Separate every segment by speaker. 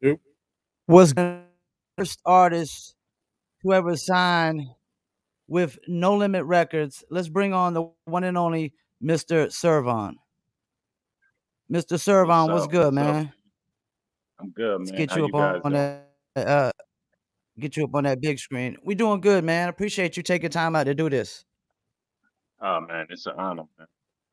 Speaker 1: Yep.
Speaker 2: Was the first artist who ever signed with No Limit Records. Let's bring on the one and only Mr. Servon. Mr.
Speaker 1: What's
Speaker 2: Servon, what's
Speaker 1: up?
Speaker 2: good,
Speaker 1: What's up?
Speaker 2: man?
Speaker 1: I'm good,
Speaker 2: Let's
Speaker 1: man.
Speaker 2: get
Speaker 1: How
Speaker 2: you
Speaker 1: you
Speaker 2: up
Speaker 1: guys
Speaker 2: on
Speaker 1: doing?
Speaker 2: that big screen. We doing good, man. Appreciate you taking time out to do this.
Speaker 1: Oh man, it's an honor, man.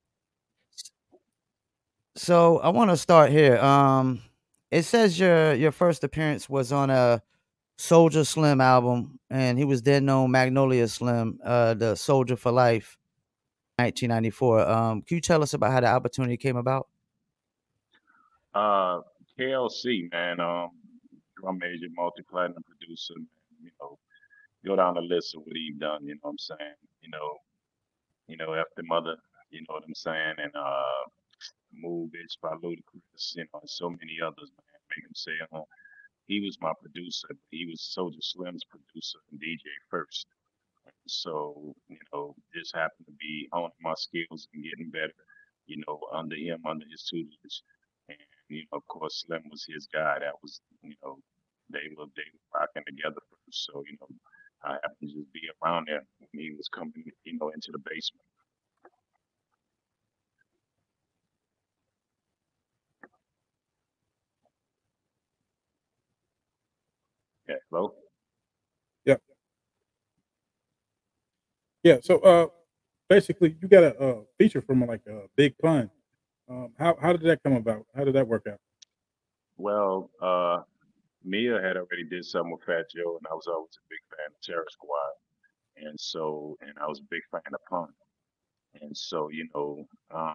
Speaker 2: So I want to start here. It says your first appearance was on a Soldier Slim album, and he was then known Magnolia Slim, the Soldier for Life, 1994. Can you tell us about how the opportunity came about?
Speaker 1: Uh, KLC, man. Drum major, multi-platinum producer. Man, you know, go down the list of what he done. You know what I'm saying? After Mother. You know what I'm saying? And Move Bitch by Ludacris. And so many others, man. Make him say, he was my producer. He was Soldier Slim's producer and DJ first. So, just happened to be honing my skills and getting better, under him, under his tutelage. And, of course, Slim was his guy. That was, they were rocking together first. So, I happened to just be around there when he was coming, into the basement. Yeah, hello? Yeah.
Speaker 3: Yeah. So basically, you got a feature from like a Big Pun. How did that come about? How did that work out?
Speaker 1: Well, Mia had already did something with Fat Joe, and I was always a big fan of Terror Squad. And I was a big fan of Pun. And so, um,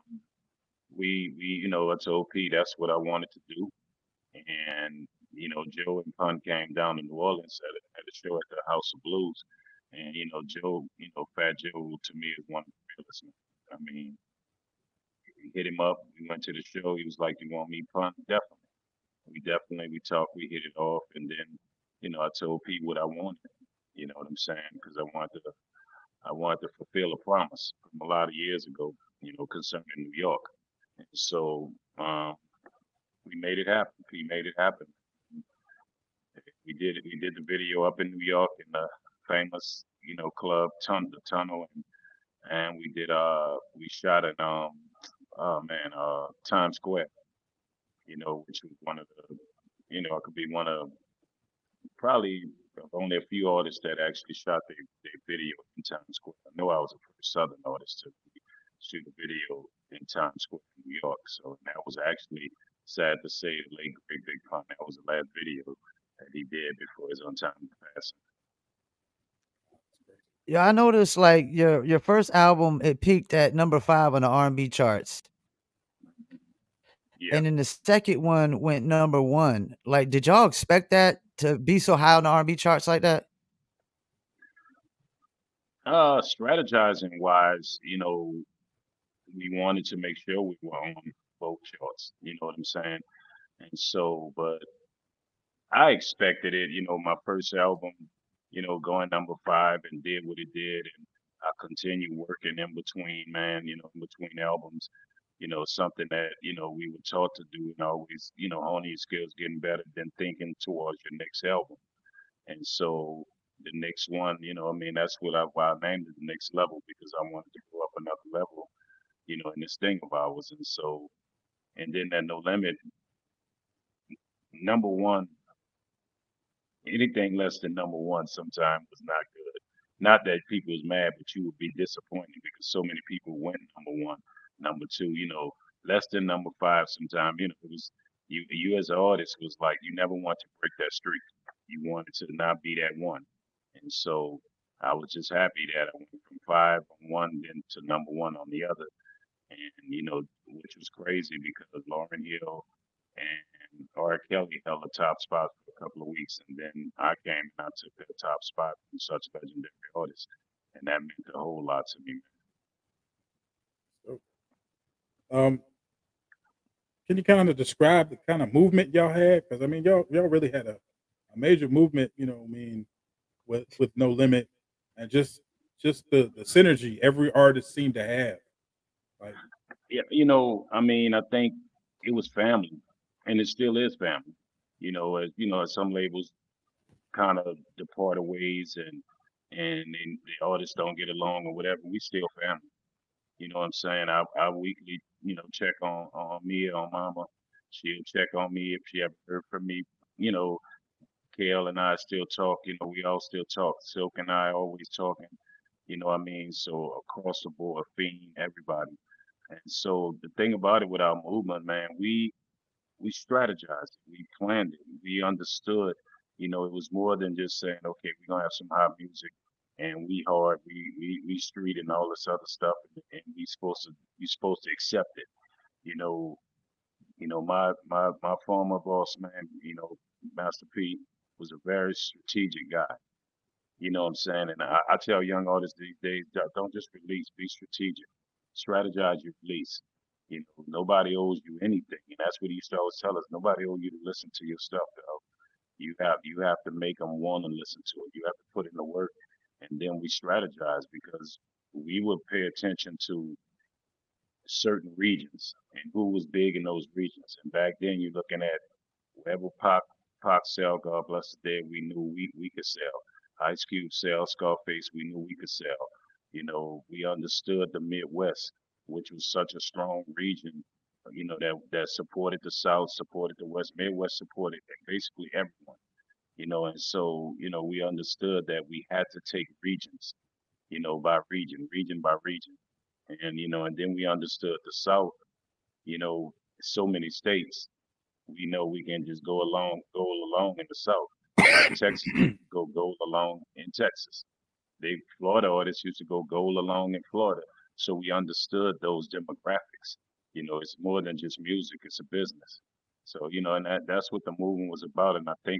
Speaker 1: I told P that's what I wanted to do. And, Joe and Pun came down to New Orleans at a show at the House of Blues. And, Joe, Fat Joe to me is one of the realest. I mean, we hit him up. We went to the show. He was like, "You want me, Pun?" Definitely. We talked, we hit it off. And then, I told P what I wanted. You know what I'm saying? Because I wanted to fulfill a promise from a lot of years ago, concerning New York. And so we made it happen. He made it happen. We did it. We did the video up in New York in the famous, club the Tunnel, and we shot at oh man, Times Square. Which was one of the, it could be one of probably only a few artists that actually shot their video in Times Square. I know I was the first Southern artist to shoot a video in Times Square in New York. So that was actually sad to say the late great Big Pun. That was the last video that he did before his untimely passing.
Speaker 2: Yeah, I noticed like your first album it peaked at number 5 on the R&B charts,
Speaker 1: Yeah.
Speaker 2: and then the second one went number 1. Like, did y'all expect that to be so high on the R&B charts like that?
Speaker 1: Strategizing wise, we wanted to make sure we were on both charts. You know what I'm saying? And so, but I expected it. My first album, going number 5 and did what it did, and I continue working in between, man. In between albums, something that we were taught to do, and always, honing your skills, getting better, then thinking towards your next album. And so the next one, that's why I named it the next level because I wanted to go up another level, in this thing of ours. And so, and then that No Limit, number one, anything less than number one sometimes was not good. Not that people was mad, but you would be disappointed because so many people went number one, number two, less than number 5 sometimes, it was you as an artist was like you never want to break that streak. You wanted to not be that one. And so I was just happy that I went from 5 on one then to number one on the other. And which was crazy because Lauren Hill and R. Kelly held the top spot for a couple of weeks, and then I came and I took the top spot from such legendary artists, and that meant a whole lot to me.
Speaker 3: So, um, can you kind of describe the kind of movement y'all had? Because I mean, y'all really had a major movement. I mean, with No Limit, and just the synergy every artist seemed to have. Like,
Speaker 1: Yeah, I mean, I think it was family, and it still is family. as some labels kind of depart ways and the artists don't get along or whatever, we still family. You know what I'm saying? I weekly, check on Mia, on Mama. She'll check on me if she ever heard from me. You know, Kale and I still talk. We all still talk. Silk and I always talking. You know what I mean? So across the board, Fiend, everybody. And so the thing about it with our movement, man, we strategized, we planned it, we understood. It was more than just saying, okay, we're gonna have some hot music and we hard, we street and all this other stuff, and we supposed to accept it. You know, my former boss man, Master P was a very strategic guy. You know what I'm saying? And I tell young artists these days, don't just release, be strategic. Strategize your release. Nobody owes you anything. And that's what he used to always tell us. Nobody owes you to listen to your stuff, though. You have to make them want to listen to it. You have to put in the work. And then we strategize because we would pay attention to certain regions and who was big in those regions. And back then you're looking at wherever Pac sell, God bless his dead, we knew we could sell. Ice Cube sell, Scarface, we knew we could sell. We understood the Midwest, which was such a strong region, that supported the South, supported the West, Midwest supported basically everyone. And so, we understood that we had to take regions, by region, region by region. And then we understood the South, so many states. We know we can just go along in the South. Like Texas used to go along in Texas. Florida artists used to go along in Florida. So we understood those demographics. It's more than just music, it's a business. So, and that's what the movement was about. And I think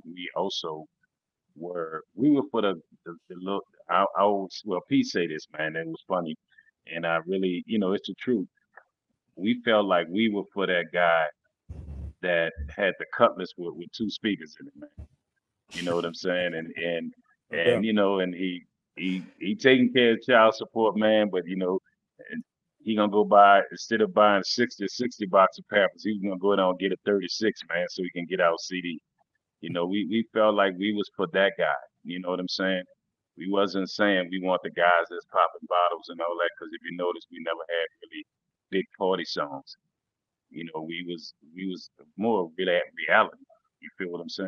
Speaker 1: we were for the look. I always, well, Pete say this, man, it was funny. And I really, it's the truth. We felt like we were for that guy that had the cutlass with two speakers in it, man. You know what I'm saying? And
Speaker 3: No
Speaker 1: and
Speaker 3: doubt.
Speaker 1: you know, and he taking care of child support, man. But and he gonna go buy, instead of buying 60 box of Pampers, he's gonna go down and get a 36, man, so he can get our CD. We felt like we was for that guy. You know what I'm saying? We wasn't saying we want the guys that's popping bottles and all that, because if you notice, we never had really big party songs. We was more really at reality. You feel what I'm saying?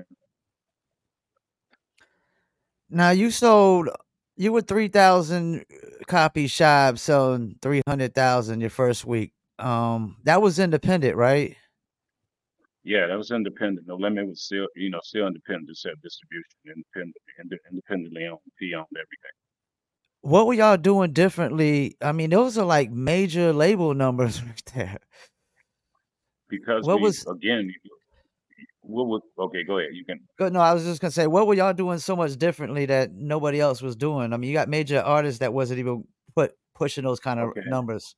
Speaker 2: Now you were 3,000 copies shy of selling 300,000 your first week. That was independent, right?
Speaker 1: Yeah, that was independent. No Limit was still independent, just had distribution, independently owned, P owned everything.
Speaker 2: What were y'all doing differently? I mean, those are like major label numbers right there.
Speaker 1: Because
Speaker 2: What
Speaker 1: we,
Speaker 2: was
Speaker 1: again, okay, go ahead. You can,
Speaker 2: Good. No, I was just gonna say, what were y'all doing so much differently that nobody else was doing? I mean, you got major artists that wasn't even pushing those kind of
Speaker 1: okay.
Speaker 2: numbers.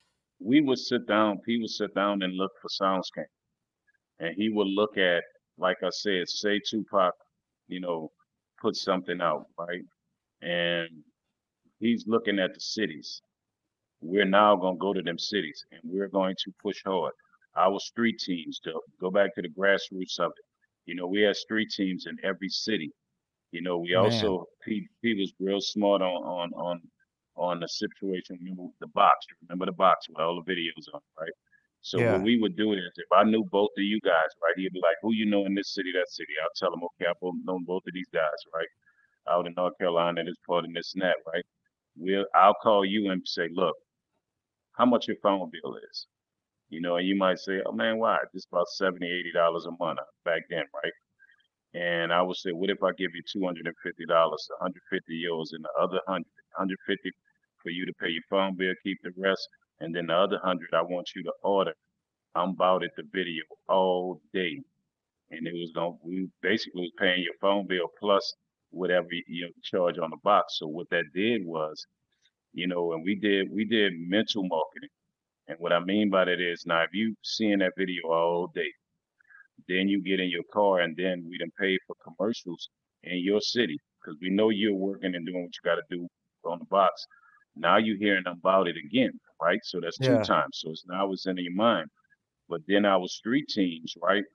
Speaker 1: He would sit down and look for SoundScan. And he would look at, like I said, say Tupac, you know, put something out, right? And he's looking at the cities. We're now going to go to them cities and we're going to push hard. Our street teams, to go back to the grassroots of it. We had street teams in every city. We
Speaker 2: Man,
Speaker 1: also, he was real smart on the situation. Remember the box? Remember the box with all the videos on, right? So what
Speaker 2: yeah.
Speaker 1: we would do is, if I knew both of you guys, right, he'd be like, "Who you know in this city, that city?" I'll tell him, "Okay, I both know both of these guys, right? Out in North Carolina, this part and this and that, right? I'll call you and say, look, how much your phone bill is, and you might say, oh man, why? Just about $70, $80 a month back then, right? And I would say, what if I give you $250, 150 yours, and the other 150 for you to pay your phone bill, keep the rest, and then the other 100 I want you to order. I'm about it the video all day, and we basically was paying your phone bill plus whatever you charge on the box. So what that did was, and we did mental marketing. And what I mean by that is, now if you seeing that video all day, then you get in your car and then we done pay for commercials in your city because we know you're working and doing what you got to do on the box. Now you hearing about it again, right? So that's two
Speaker 2: Yeah.
Speaker 1: times. So it's now it's in your mind. But then our street teams, right?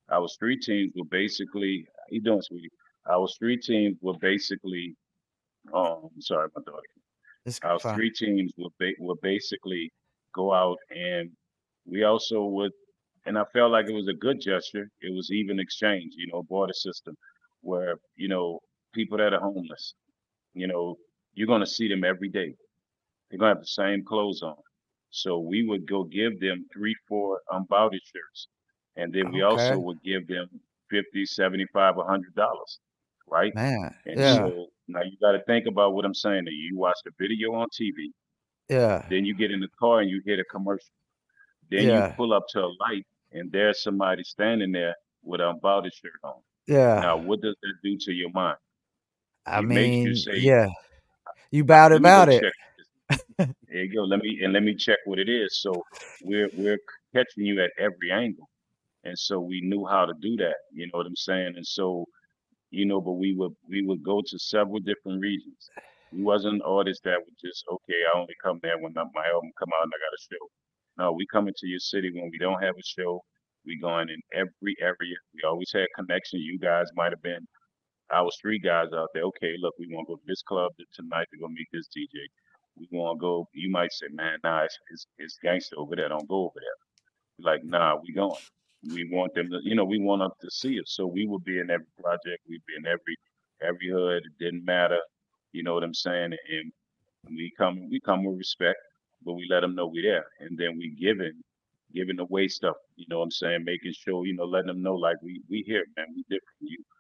Speaker 1: our street teams were basically, how you doing, sweetie? Our street teams were basically, sorry, my daughter.
Speaker 2: It's
Speaker 1: Our
Speaker 2: fine.
Speaker 1: street teams would basically go out, and we also would, and I felt like it was a good gesture. It was even exchange, border system, where people that are homeless, you know, you're gonna see them every day. They're gonna have the same clothes on. So we would go give them three, four unbounded shirts. And then we also
Speaker 2: Okay,
Speaker 1: would give them 50, 75, $100, right?
Speaker 2: man.
Speaker 1: And
Speaker 2: Yeah,
Speaker 1: so now you got to think about what I'm saying to you. You watch the video on TV,
Speaker 2: yeah,
Speaker 1: then you get in the car and you hear the commercial. Then you
Speaker 2: yeah,
Speaker 1: pull up to a light and there's somebody standing there with an unbounded shirt on.
Speaker 2: yeah.
Speaker 1: Now, what does that do to your mind?
Speaker 2: I
Speaker 1: It makes you
Speaker 2: mean,
Speaker 1: say,
Speaker 2: yeah. You bout
Speaker 1: let me go
Speaker 2: about it.
Speaker 1: check. There you go. Let me check what it is. So we're catching you at every angle, and so we knew how to do that. You know what I'm saying? And so but we would go to several different regions. We wasn't artists that would just okay. I only come there when my album come out and I got a show. No, we come into your city when we don't have a show. We going in every area. We always had connection. You guys might have been our street guys out there. Okay, look, we want to go to this club tonight to go meet this DJ. We want to go. You might say, man, nah, it's gangster over there. Don't go over there. Like, nah, we going. We want them to, we want them to see us. So we would be in every project. We'd be in every hood. It didn't matter. You know what I'm saying? And we come with respect, but we let them know we there. And then we giving away stuff. You know what I'm saying? Making sure, letting them know like we here, man. We different.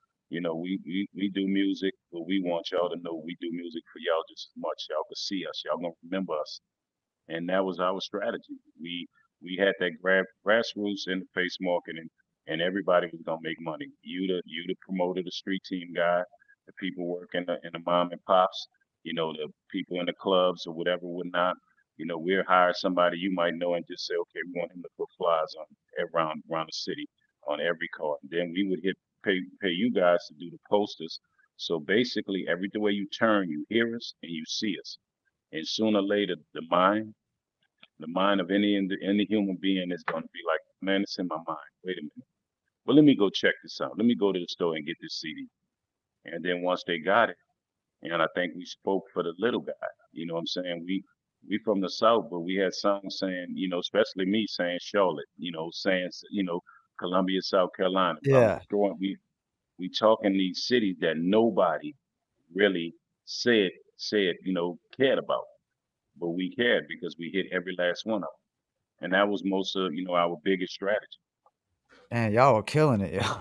Speaker 1: We do music, but we want y'all to know we do music for y'all just as much. Y'all can see us. Y'all gonna remember us, and that was our strategy. We had that grassroots interface marketing, and everybody was gonna make money. You the promoter, the street team guy, the people working in the mom and pops, the people in the clubs or whatever, whatnot. We'll hire somebody you might know and just say, okay, we want him to put flyers on around the city on every car. And then we would pay you guys to do the posters. So basically, every way you turn, you hear us and you see us. And sooner or later, the mind of any human being is going to be like, man, it's in my mind. Wait a minute. Well, let me go check this out. Let me go to the store and get this CD. And then once they got it, and I think we spoke for the little guy. You know what I'm saying? We from the South, but we had songs saying, especially me saying Charlotte, saying, Columbia, South Carolina.
Speaker 2: Yeah.
Speaker 1: We talking these cities that nobody really said, cared about. But we cared because we hit every last one of them. And that was most of, our biggest strategy.
Speaker 2: Man, y'all were killing it, yeah.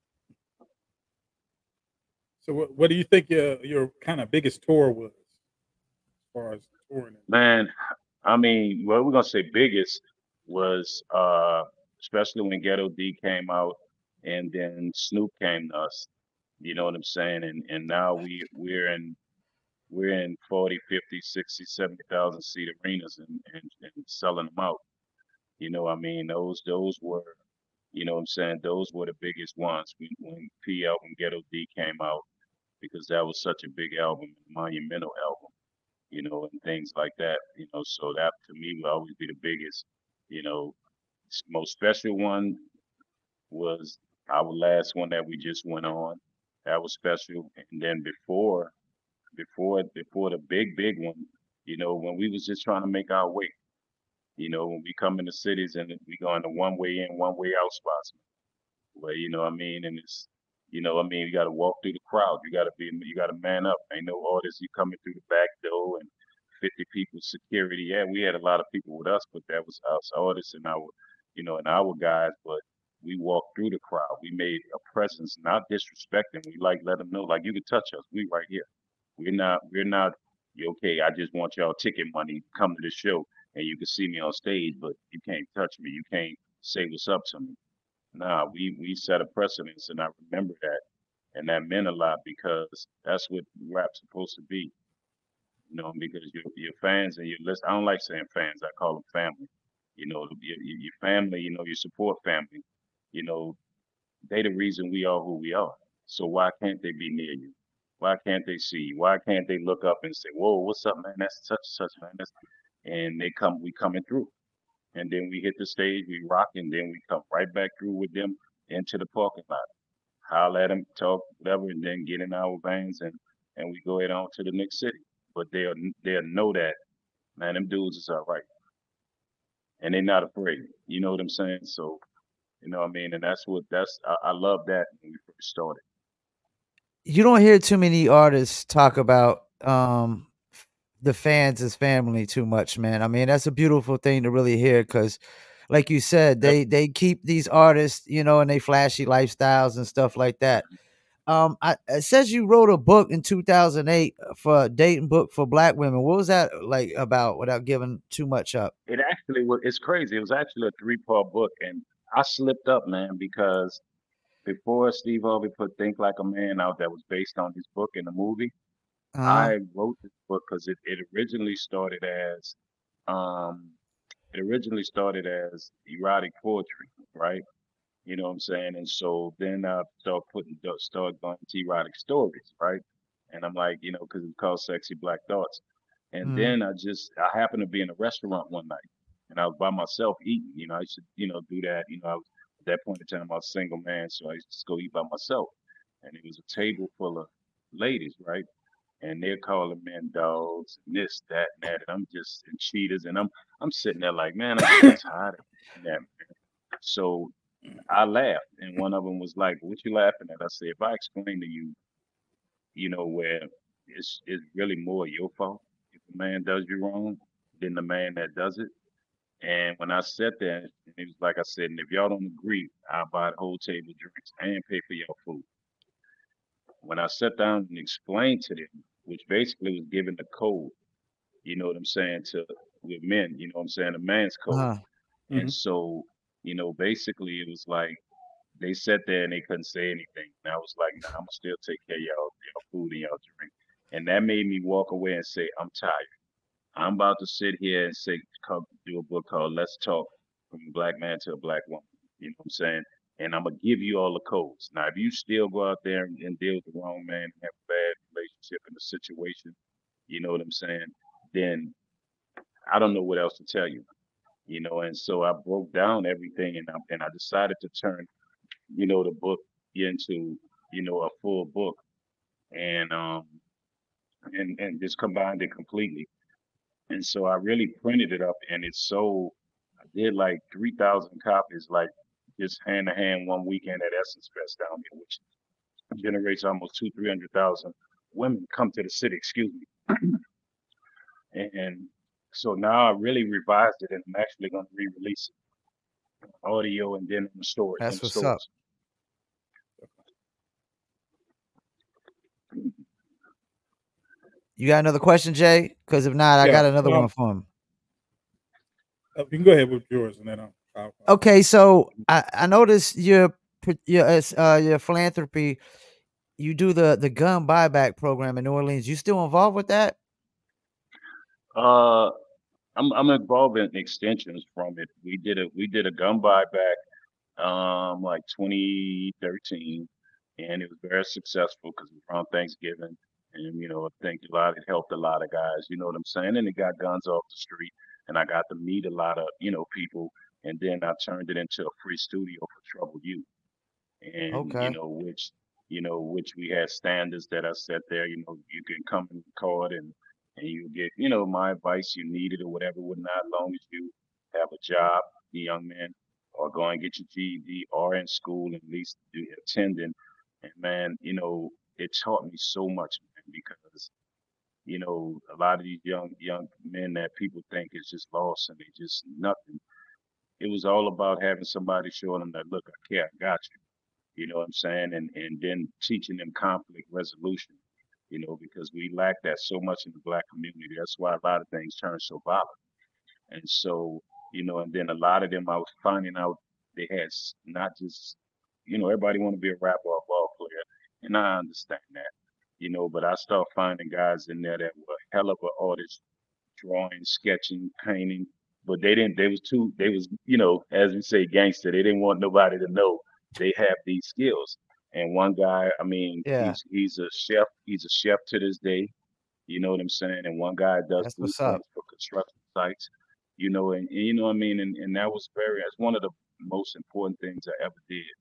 Speaker 3: So what do you think your kind of biggest tour was as far as touring?
Speaker 1: Man, I mean, what we're gonna say biggest was especially when Ghetto D came out and then Snoop came to us. You know what I'm saying? And now we're in 40, 50, 60, 70,000 seat arenas and selling them out. I mean, those were, what I'm saying, those were the biggest ones when P album Ghetto D came out because that was such a big album, monumental album, and things like that. So that to me will always be the biggest. You know, Most special one was our last one that we just went on. That was special. And then before the big one, when we was just trying to make our way. When we come into cities and we go into one way in, one way out spots, where what I mean, and you got to walk through the crowd. You got to man up. Ain't no artists. You coming through the back door and 50 people security. Yeah, we had a lot of people with us, but that was us artists and our guys. But we walked through the crowd. We made a presence, not disrespecting. We like let them know, like you can touch us. We right here. We're not. Okay, I just want y'all ticket money. Come to the show and you can see me on stage, but you can't touch me. You can't say what's up to me. Nah, we set a precedence, and I remember that, and that meant a lot because that's what rap's supposed to be. Because your fans and your list. I don't like saying fans. I call them family. Your family. Your support family. You know, they the reason we are who we are. So why can't they be near you? Why can't they see you? Why can't they look up and say, "Whoa, what's up, man? That's such and such, man." And we coming through. And then we hit the stage, we rock, and then we come right back through with them into the parking lot, holler at them, talk, whatever, and then get in our vans and we go head on to the next city. But they'll know that, man, them dudes is all right, and they're not afraid. You know what I'm saying? So you know what I mean, and I love that when we first started.
Speaker 2: You don't hear too many artists talk about the fans as family too much, man. I mean, that's a beautiful thing to really hear because, like you said,
Speaker 1: Yep.
Speaker 2: they keep these artists, and they flashy lifestyles and stuff like that. It says you wrote a book in 2008 for a dating book for Black women. What was that like about? Without giving too much up.
Speaker 1: It actually was. It's crazy. It was actually a three-part book, and I slipped up, man, because before Steve Harvey put "Think Like a Man" out, that was based on his book in the movie.
Speaker 2: Uh
Speaker 1: I wrote this book because um, it originally started as erotic poetry, right? You know what I'm saying? And so then I started going to erotic stories, right? And I'm like, because it's called Sexy Black Thoughts. And
Speaker 2: mm,
Speaker 1: then I happened to be in a restaurant one night, and I was by myself eating. I used to, do that. At that point in time, I was a single man, so I used to just go eat by myself. And it was a table full of ladies, right? And they're calling men dogs and this, that, and that, and I'm just and cheaters, and I'm sitting there like, man, I'm just tired of that. So I laughed, and one of them was like, "What you laughing at?" I said, "If I explain to you, where it's really more your fault if a man does you wrong than the man that does it." And when I sat there, and it was like I said, and if y'all don't agree, I'll buy the whole table of drinks and pay for your food. When I sat down and explained to them, which basically was giving the code, you know what I'm saying, to with men, you know what I'm saying, a man's code.
Speaker 2: uh
Speaker 1: And
Speaker 3: Hmm.
Speaker 1: so, basically it was like they sat there and they couldn't say anything. And I was like, nah, I'm gonna still take care of y'all food and y'all drink. And that made me walk away and say, I'm tired. I'm about to sit here and come do a book called Let's Talk from a Black Man to a Black Woman. You know what I'm saying? And I'm gonna give you all the codes. Now, if you still go out there and deal with the wrong man and have a bad relationship in the situation, you know what I'm saying? Then I don't know what else to tell you. And so I broke down everything, and I decided to turn the book into a full book, and just combined it completely. And so I really printed it up, and it's sold. I did like 3,000 copies, like just hand to hand one weekend at Essence Fest down here, which generates almost 300,000 women come to the city. Excuse me. And so now I really revised it, and I'm actually going to re-release it, audio, and then in the store in
Speaker 2: That's
Speaker 1: the
Speaker 2: what's up.
Speaker 1: stores.
Speaker 2: You got another question, Jay? Because if not, I
Speaker 3: Yeah.
Speaker 2: got another one for him.
Speaker 3: You can go ahead with yours, and then I'll
Speaker 2: Okay, so I noticed your philanthropy. You do the gun buyback program in New Orleans. You still involved with that?
Speaker 1: Uh, I'm involved in extensions from it. We did a gun buyback like 2013, and it was very successful because it was around Thanksgiving, and I think it helped a lot of guys. You know what I'm saying? And it got guns off the street, and I got to meet a lot of people, and then I turned it into a free studio for troubled youth, and
Speaker 2: Okay,
Speaker 1: which we had standards that I set there. You can come and record, and you get my advice you needed or whatever, whatnot, as long as you have a job, the young man, or go and get your GED, or in school at least do attending. And man, it taught me so much, man, because a lot of these young men that people think is just lost and they just nothing. It was all about having somebody showing them that, look, I care, I got you. You know what I'm saying? And then teaching them conflict resolution, because we lack that so much in the black community. That's why a lot of things turn so violent. And so, and then a lot of them I was finding out they had not just, everybody want to be a rapper or a ball player. And I understand that, but I start finding guys in there that were hell of an artist, drawing, sketching, painting, but they was, as we say, gangster. They didn't want nobody to know they have these skills. And one guy, I mean,
Speaker 2: yeah,
Speaker 1: he's a chef to this day, you know what I'm saying? And one guy does
Speaker 2: that's what's up.
Speaker 1: blueprints for construction sites, and you know what I mean? And that was that's one of the most important things I ever did,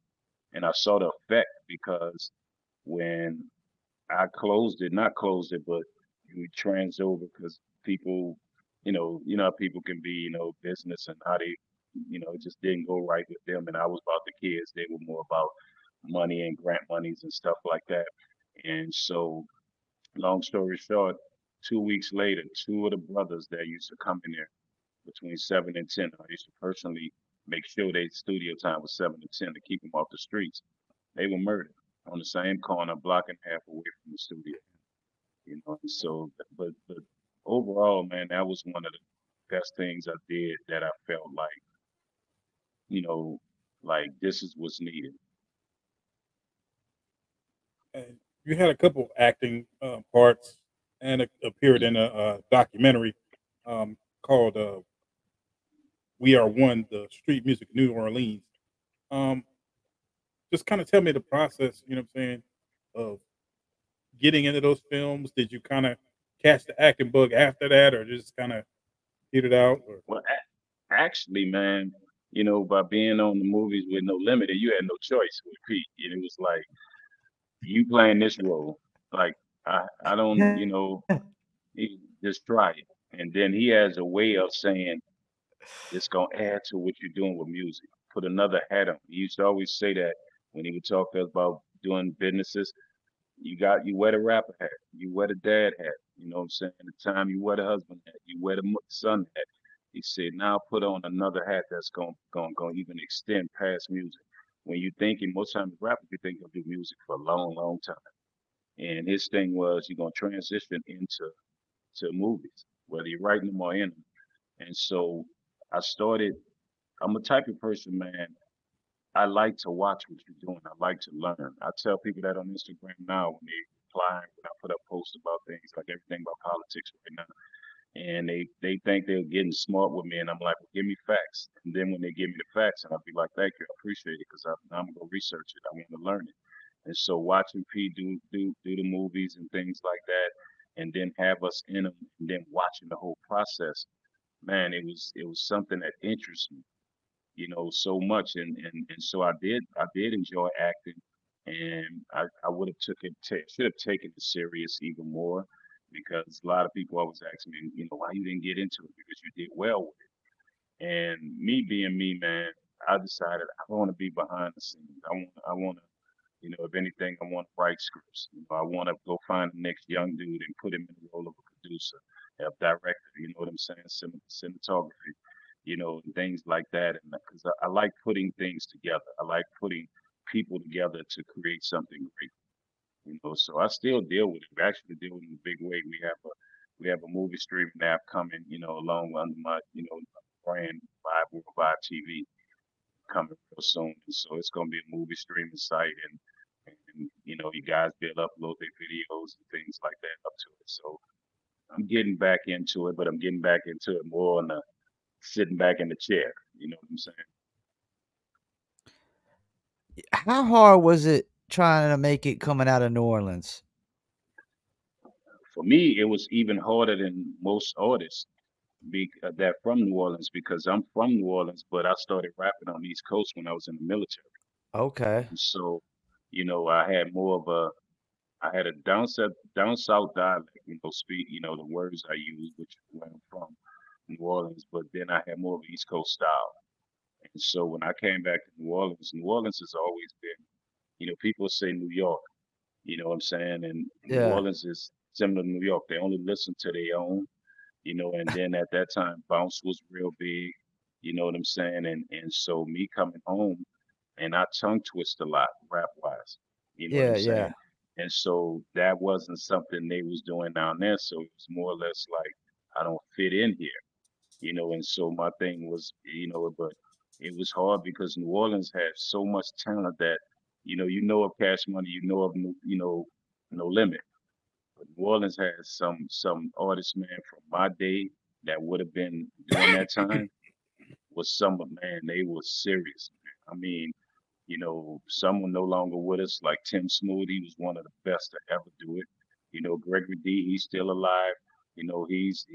Speaker 1: and I saw the effect because when I closed it, not closed it, but we trans over because people, how people can be, business and how they, it just didn't go right with them. And I was about the kids; they were more about money and grant monies and stuff like that. And so, long story short, 2 weeks later, two of the brothers that used to come in there between 7 and 10, I used to personally make sure their studio time was 7 to 10 to keep them off the streets. They were murdered on the same corner, a block and a half away from the studio. And so, but overall, man, that was one of the best things I did that I felt like, you know, like this is what's needed.
Speaker 3: And you had a couple acting parts and appeared in a documentary called "We Are One: The Street Music of New Orleans." Um, just kind of tell me the process. You know what I'm saying, of getting into those films. Did you kind of catch the acting bug after that, or just kind of petered out? Or
Speaker 1: Well, actually, man, by being on the movies with No Limit, you had no choice with Pete. And it was like you playing this role. Like I don't, just try it. And then he has a way of saying it's gonna add to what you're doing with music. Put another hat on. He used to always say that when he would talk to us about doing businesses. You wear the rapper hat, you wear the dad hat. You know what I'm saying? The time you wear the husband hat, you wear the son hat. He said, now put on another hat that's going even extend past music. When you thinking most times rappers, you think they'll do music for a long, long time. And his thing was you're gonna transition into movies, whether you're writing them or in them. And so I started. I'm a type of person, man. I like to watch what you're doing. I like to learn. I tell people that on Instagram now when they reply, when I put up posts about things like everything about politics right now, and they think they're getting smart with me, and I'm like, well, give me facts. And then when they give me the facts, and I'll be like, thank you, I appreciate it, because I'm gonna research it. I want to learn it. And so watching P do the movies and things like that, and then have us in them, and then watching the whole process, man, it was something that interests me, so much. And so I did enjoy acting, and I would have should have taken it serious even more because a lot of people always ask me, why you didn't get into it because you did well with it. And me being me, man, I decided I want to be behind the scenes. I want to, if anything, I want to write scripts. I want to go find the next young dude and put him in the role of a producer, a director. You know what I'm saying? Cinematography, and things like that. And because I like putting things together, I like putting people together to create something great. So I still deal with it. We actually deal with it in a big way. We have a movie streaming app coming, along under my, brand Vibe Worldwide TV coming real soon. And so it's gonna be a movie streaming site and you guys be able to upload their videos and things like that up to it. So I'm getting back into it, but I'm getting back into it more on the sitting back in the chair. You know what I'm saying?
Speaker 2: How hard was it trying to make it coming out of New Orleans?
Speaker 1: For me, it was even harder than most artists that from New Orleans because I'm from New Orleans, but I started rapping on the East Coast when I was in the military.
Speaker 2: Okay.
Speaker 1: And so, I had more of I had a down south dialect, speak, the words I use, which is where I'm from, New Orleans, but then I had more of an East Coast style. And so when I came back to New Orleans has always been, people say New York, you know what I'm saying? And New
Speaker 2: Yeah.
Speaker 1: Orleans is similar to New York. They only listen to their own, and then at that time bounce was real big, you know what I'm saying? And so me coming home and I tongue twist a lot rap wise, you know what I'm
Speaker 2: Yeah,
Speaker 1: saying?
Speaker 2: yeah.
Speaker 1: And so that wasn't something they was doing down there. So it was more or less like I don't fit in here, and so my thing was, but it was hard because New Orleans had so much talent that, of Cash Money, of No Limit. But New Orleans has some artists, man, from my day that would have been during that time was some of man, they were serious, man. I mean, someone no longer with us, like Tim Smooth, he was one of the best to ever do it. Gregory D, he's still alive.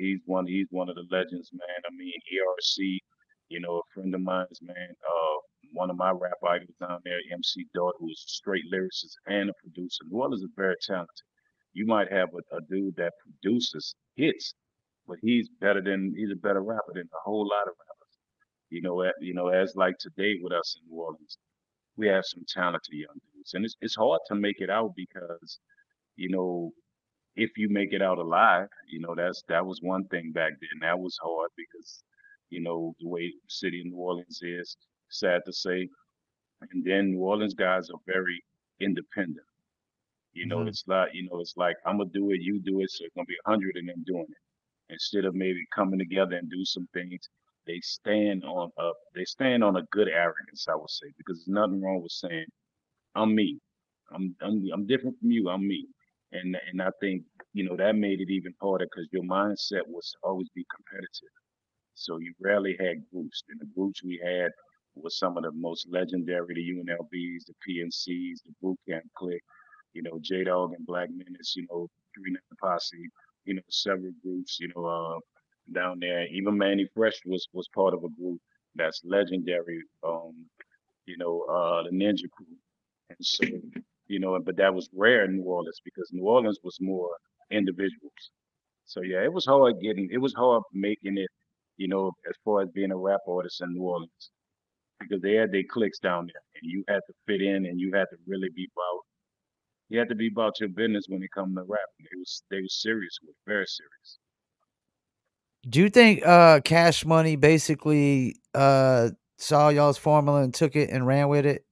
Speaker 1: He's one of the legends, man. I mean, ERC, a friend of mine's, man. one of my rap idols down there, MC Dot, who's a straight lyricist and a producer. New Orleans is very talented. You might have a dude that produces hits, but he's a better rapper than a whole lot of rappers. As like today with us in New Orleans, we have some talented young dudes, and it's hard to make it out because you know if you make it out alive, that was one thing back then. That was hard because the way the city of New Orleans is, sad to say. And then New Orleans guys are very independent.
Speaker 2: Hmm.
Speaker 1: It's like I'm gonna do it, you do it, so it's gonna be 100 of them doing it. Instead of maybe coming together and do some things, they stand on a good arrogance, I would say, because there's nothing wrong with saying I'm me. I'm different from you. I'm me. And I think that made it even harder because your mindset was to always be competitive. So you rarely had groups, and the groups we had was some of the most legendary, the UNLVs, the PNCs, the Boot Camp Clique, J Dog and Black Menace, 3 9 Posse, several groups, down there. Even Manny Fresh was part of a group that's legendary. The Ninja Crew. And so, but that was rare in New Orleans because New Orleans was more individuals. So yeah, it was hard making it, as far as being a rap artist in New Orleans because they had their cliques down there and you had to fit in and you had to be about your business when it come to rap. They were serious with it, very serious.
Speaker 2: Do you think Cash Money basically saw y'all's formula and took it and ran with it?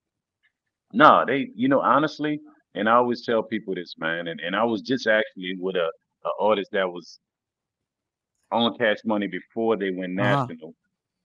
Speaker 1: No, honestly, and I always tell people this, man, and I was just actually with a artist that was on Cash Money before they went
Speaker 2: Uh-huh.
Speaker 1: national,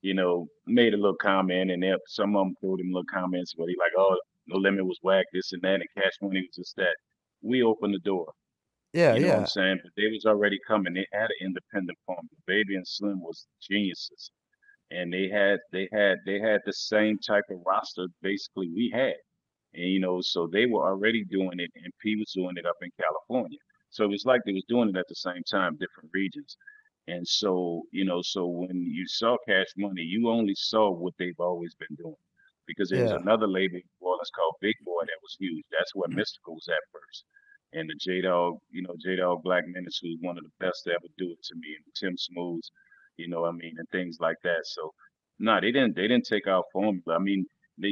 Speaker 1: made a little comment, and then some of them threw him little comments where he like, "Oh, No Limit was whack, this and that, and Cash Money was just that." We opened the door,
Speaker 2: Yeah,
Speaker 1: you know what I'm
Speaker 2: yeah.
Speaker 1: saying? But they was already coming. They had an independent formula. Baby and Slim was geniuses, and they had the same type of roster basically we had, and so they were already doing it, and P was doing it up in California. So it was like they was doing it at the same time, different regions. And so, so when you saw Cash Money, you only saw what they've always been doing. Because there was
Speaker 2: Yeah.
Speaker 1: another label in New Orleans called Big Boy that was huge. That's where Mystical was at first. And the J Dog Black Menace, who's one of the best to ever do it to me, and Tim Smooths, what I mean, and things like that. So no, they didn't take our formula. I mean,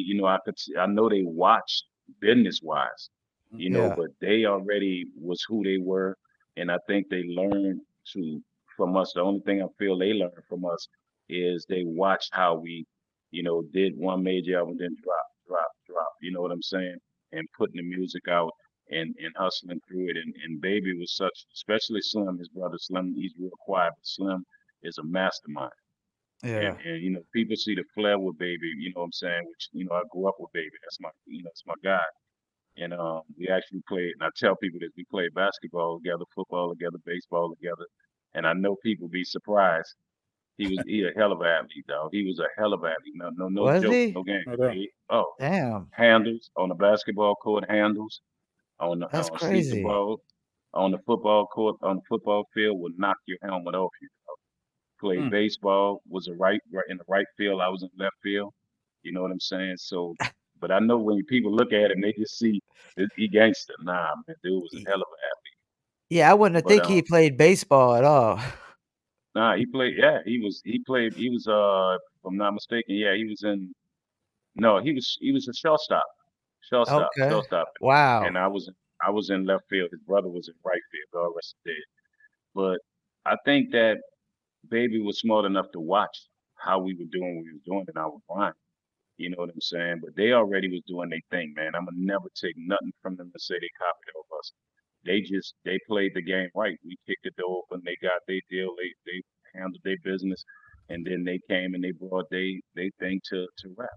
Speaker 1: I know they watched business wise,
Speaker 2: Yeah.
Speaker 1: but they already was who they were, and I think they learned to from us. The only thing I feel they learned from us is they watched how we, did one major album, then drop, drop, drop. You know what I'm saying? And putting the music out and hustling through it. And Baby was such, especially Slim, his brother Slim. He's real quiet, but Slim is a mastermind.
Speaker 2: Yeah.
Speaker 1: And people see the flair with Baby, you know what I'm saying, which, I grew up with Baby. That's my guy. And we actually played, and I tell people this, we played basketball together, football together, baseball together. And I know people be surprised. He a hell of an athlete, dog. He was a hell of an athlete. No
Speaker 2: Was
Speaker 1: joke,
Speaker 2: he?
Speaker 1: no game.
Speaker 3: No doubt.
Speaker 2: Damn.
Speaker 1: Handles on the basketball court, handles
Speaker 2: That's
Speaker 1: on sneak the
Speaker 2: crazy.
Speaker 1: ball, on the football court, on the football field, would knock your helmet off you. Played
Speaker 3: Mm.
Speaker 1: baseball, was a right in the right field. I was in left field. You know what I'm saying? So, but I know when people look at him, they just see this he gangster. Nah, man, dude was a
Speaker 2: Y-
Speaker 1: hell of an athlete.
Speaker 2: Yeah, I wouldn't have
Speaker 1: But
Speaker 2: think he played baseball at all.
Speaker 1: nah, he played. Yeah, he played. He was if I'm not mistaken, yeah, he was in. No, he was a shortstop,
Speaker 2: Okay.
Speaker 1: shortstop,
Speaker 2: Wow.
Speaker 1: and I was in left field. His brother was in right field. God rest his dead. But I think that Baby was smart enough to watch how we were doing what we was doing in our grind. You know what I'm saying? But they already was doing their thing, man. I'm gonna never take nothing from them and say they copied off us. They played the game right. We kicked the door open. They got their deal. They handled their business, and then they came and they brought they thing to rap.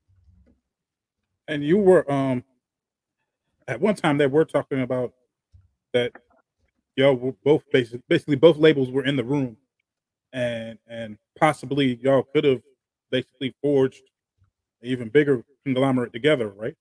Speaker 3: And you were at one time they were talking about that y'all were both basically both labels were in the room and possibly y'all could have basically forged an even bigger conglomerate together, right?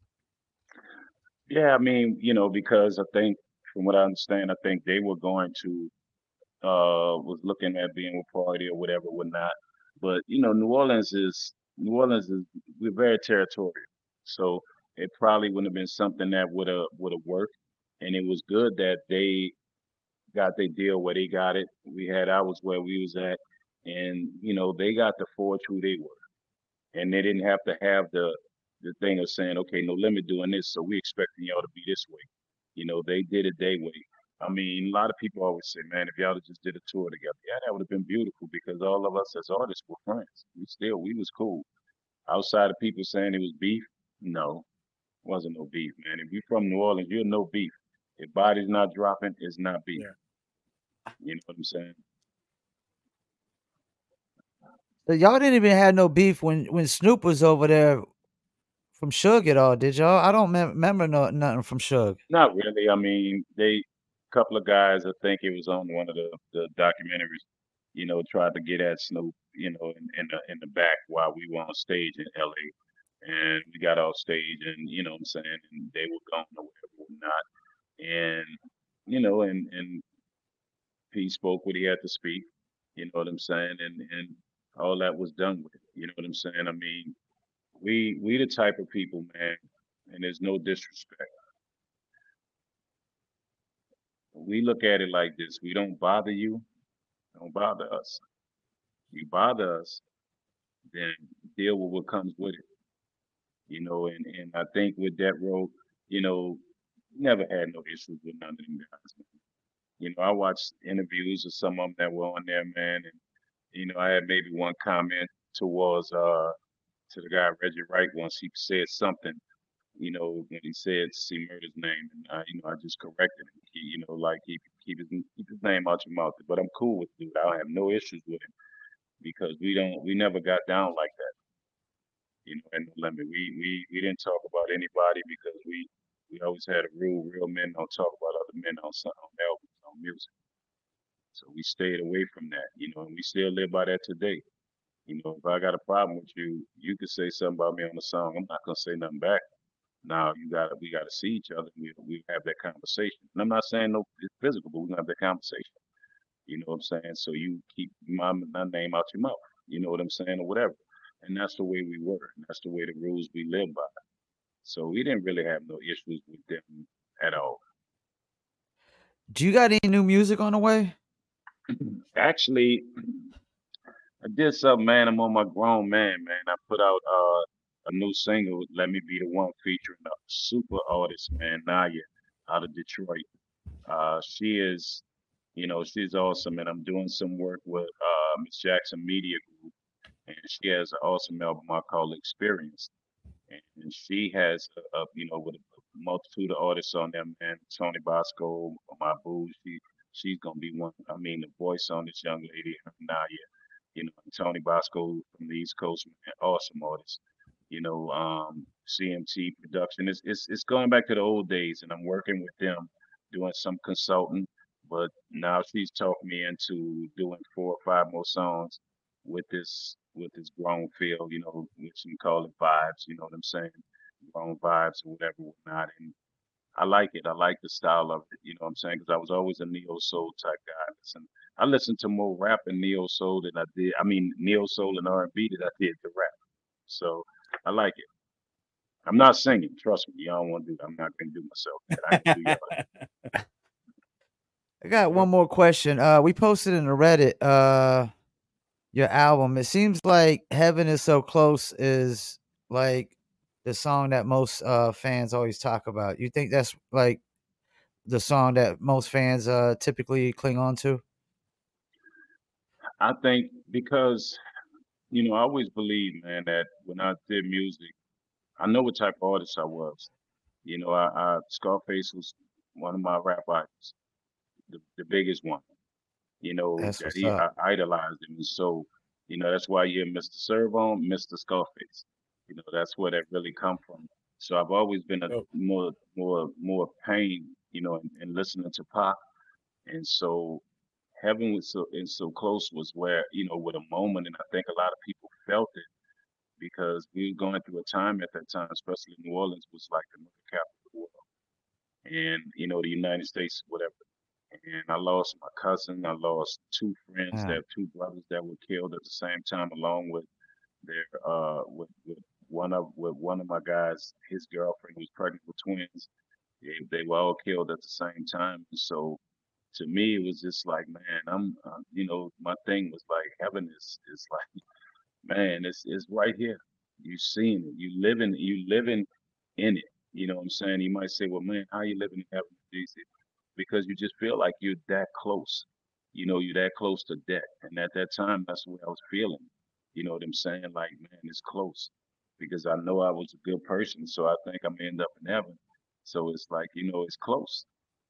Speaker 1: Yeah, I mean, because I think from what I understand, I think they were going to was looking at being with Party or whatever, whatnot. But New Orleans is New Orleans is we're very territorial, so it probably wouldn't have been something that would have worked. And it was good that they got their deal where they got it. We had ours where we was at, and they got to forge who they were, and they didn't have to have the thing of saying, okay, no limit doing this, so we expecting y'all to be this way. They did it their way. I mean, a lot of people always say, man, if y'all had just did a tour together, yeah, that would have been beautiful because all of us as artists were friends. We was cool. Outside of people saying it was beef, no, wasn't no beef, man. If you're from New Orleans, you're no beef. If body's not dropping, it's not beef.
Speaker 3: Yeah.
Speaker 1: You know what I'm saying?
Speaker 2: So y'all didn't even have no beef when Snoop was over there from Suge at all, did y'all? I don't remember nothing from Suge.
Speaker 1: Not really. I mean, they couple of guys, I think it was on one of the documentaries, tried to get at Snoop, in the back while we were on stage in LA. And we got off stage and what I'm saying, and they were gone or whatever, not. And and he spoke what he had to speak, you know what I'm saying, and all that was done with it. You know what I'm saying? I mean, we the type of people, man, and there's no disrespect. We look at it like this. We don't bother you, don't bother us. You bother us, then deal with what comes with it. And I think with that road, you know, never had no issues with none of them guys. I watched interviews of some of them that were on there, man, and I had maybe one comment towards to the guy Reggie Wright once he said something, when he said C Murder's name, and I just corrected him. Like keep his name out your mouth. But I'm cool with dude. I have no issues with him because we never got down like that. And no limit. We didn't talk about anybody because we always had a rule: real men don't talk about other men on albums, on music. So we stayed away from that, and we still live by that today. If I got a problem with you, you could say something about me on the song. I'm not gonna say nothing back. Now we gotta see each other. We have that conversation. And I'm not saying no it's physical, but we gonna have that conversation. You know what I'm saying? So you keep my name out your mouth. You know what I'm saying, or whatever. And that's the way we were. And that's the way the rules we live by. So we didn't really have no issues with them at all.
Speaker 2: Do you got any new music on the way?
Speaker 1: Actually, I did something, man. I'm on my grown man. I put out a new single, Let Me Be the One, featuring a super artist, man, Naya, out of Detroit. She is, she's awesome, and I'm doing some work with Miss Jackson Media Group, and she has an awesome album I call Experience. And she has, with a multitude of artists on there, man. Tony Bosco, my boo, she's gonna be one. I mean, the voice on this young lady, Naya. Tony Bosco from the East Coast, man, awesome artist. CMT production. It's going back to the old days, and I'm working with them, doing some consulting. But now she's talked me into doing 4 or 5 more songs with this grown feel, which we call it vibes. You know what I'm saying? Grown vibes or whatever, whatnot. And I like it. I like the style of it. You know what I'm saying? Because I was always a neo soul type guy. I listen to more rap and neo soul than I did. I mean, neo soul and R&B than I did the rap. So I like it. I'm not singing. Trust me. Y'all don't want to do that. I'm not going to do myself. I can do y'all.
Speaker 2: I got one more question. We posted in the Reddit your album. It seems like Heaven is So Close is like the song that most fans always talk about. You think that's like the song that most fans typically cling on to?
Speaker 1: I think because, I always believed, man, that when I did music, I know what type of artist I was. Scarface was one of my rap idols, the biggest one.
Speaker 2: That's
Speaker 1: That
Speaker 2: what's up.
Speaker 1: I idolized him, and so that's why you're Mr. Servo, Mr. Scarface. That's where that really come from. So I've always been a
Speaker 3: Oh,
Speaker 1: more pain, in listening to pop, and so Heaven was so close was where with a moment, and I think a lot of people felt it because we were going through a time at that time, especially New Orleans was like the murder capital of the world, and the United States, whatever. And I lost my cousin. I lost 2 friends,
Speaker 2: Yeah.
Speaker 1: that 2 brothers that were killed at the same time, along with There, with one of my guys, his girlfriend was pregnant with twins. They were all killed at the same time. And so to me, it was just like, man, my thing was like, heaven is like, man, it's right here. You seen it. You living in it. You know what I'm saying? You might say, well, man, how you living in heaven, Jesus? Because you just feel like you're that close. You're that close to death. And at that time, that's what I was feeling. You know what I'm saying? Like, man, it's close. Because I know I was a good person, so I think I'm gonna end up in heaven. So it's like, it's close.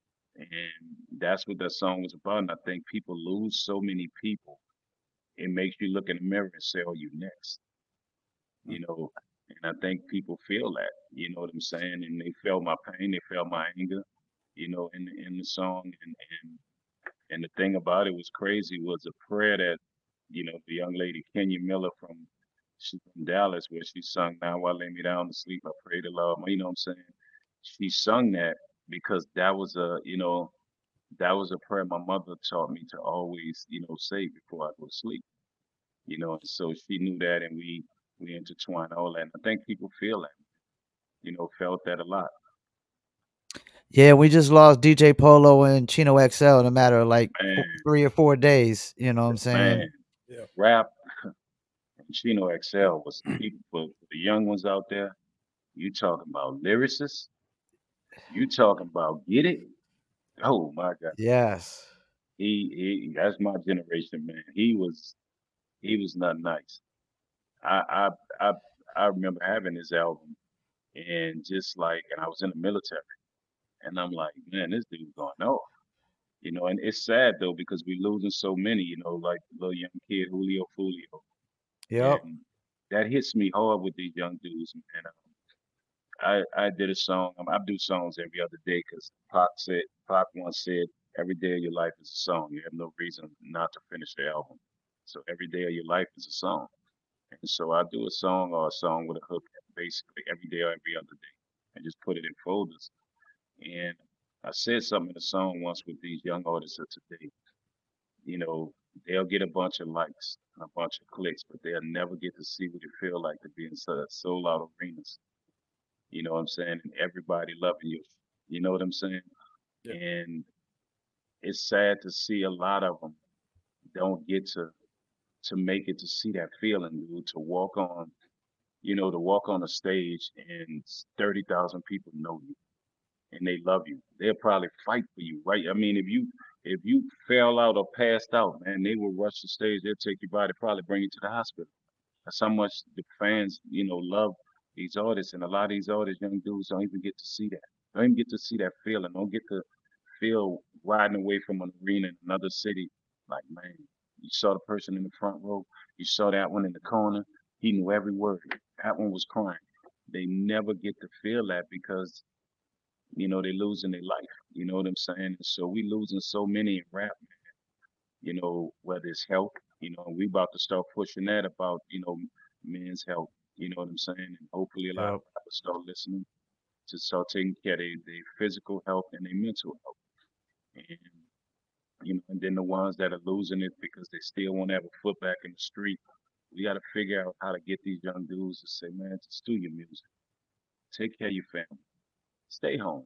Speaker 1: And that's what that song was about. And I think people lose so many people. It makes you look in the mirror and say, "Oh, you next,"
Speaker 3: Mm.
Speaker 1: you know. And I think people feel that, you know what I'm saying? And they felt my pain, they felt my anger, in the song. And the thing about it was crazy was a prayer that, the young lady Kenya Miller she's from Dallas, where she sung "Now I Lay Me Down to Sleep, I Pray to Love." You know what I'm saying? She sung that because that was a prayer my mother taught me to always, say before I go to sleep. And so she knew that, and we intertwined all that. And I think people feel that, felt that a lot.
Speaker 2: Yeah, we just lost DJ Polo and Chino XL in a matter of like
Speaker 1: Man,
Speaker 2: 3 or 4 days. You know what I'm
Speaker 1: man,
Speaker 2: saying?
Speaker 3: Yeah.
Speaker 1: rap and Chino XL was people for the young ones out there. You talking about lyricists? You talking about get it? Oh my God,
Speaker 2: Yes.
Speaker 1: he that's my generation, man. He was not nice. I I I I remember having his album and just like, and I was in the military. And I'm like, man, this dude's going off. And it's sad though because we losing so many, like the little young kid Julio Fulio.
Speaker 2: Yep.
Speaker 1: And that hits me hard with these young dudes, man. I did a song. I do songs every other day because Pac once said, every day of your life is a song. You have no reason not to finish the album. So every day of your life is a song. And so I do a song or a song with a hook basically every day or every other day and just put it in folders. And I said something in the song once with these young artists of today. You know, they'll get a bunch of likes, and a bunch of clicks, but they'll never get to see what it feel like to be in such sold out arenas. You know what I'm saying? And everybody loving you. You know what I'm saying?
Speaker 3: Yeah.
Speaker 1: And it's sad to see a lot of them don't get to make it to see that feeling, dude. To walk on a stage and 30,000 people know you and they love you. They'll probably fight for you, right? I mean, if you fell out or passed out, man, they will rush the stage. They'll take your body, probably bring you to the hospital. That's how much the fans, love these artists. And a lot of these artists, young dudes, don't even get to see that. Don't even get to see that feeling. Don't get to feel riding away from an arena in another city. Like, man, you saw the person in the front row. You saw that one in the corner. He knew every word. That one was crying. They never get to feel that because they losing their life. You know what I'm saying? And so we losing so many in rap, whether it's health, we about to start pushing that about, men's health. You know what I'm saying? And hopefully a lot of
Speaker 2: Yep.
Speaker 1: rappers start listening to start taking care of their physical health and their mental health. And and then the ones that are losing it because they still want to have a foot back in the street. We got to figure out how to get these young dudes to say, man, just do your music. Take care of your family. Stay home.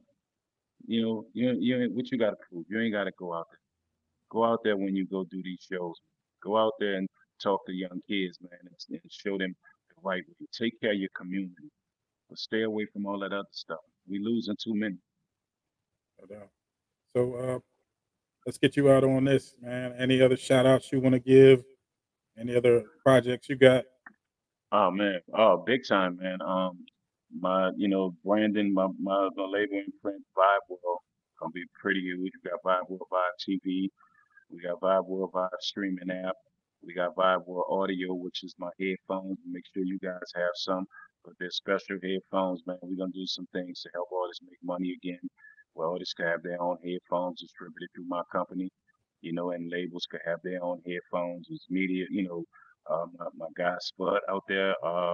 Speaker 1: You ain't what you got to prove. You ain't got to go out there. Go out there when you go do these shows. Go out there and talk to young kids, man, and show them the right way. Take care of your community, but stay away from all that other stuff. We losing too many.
Speaker 3: No doubt. So let's get you out on this, man. Any other shout outs you want to give? Any other projects you got?
Speaker 1: Oh man, oh big time, man. My Brandon, my label imprint, Vibe World, gonna be pretty huge. We got Vibe World Vibe TV. We got Vibe World Vibe streaming app. We got Vibe World Audio, which is my headphones. Make sure you guys have some. But they're special headphones, man. We're gonna do some things to help artists make money again. Where artists can have their own headphones distributed through my company, and labels can have their own headphones. It's media, my guy Spud out there,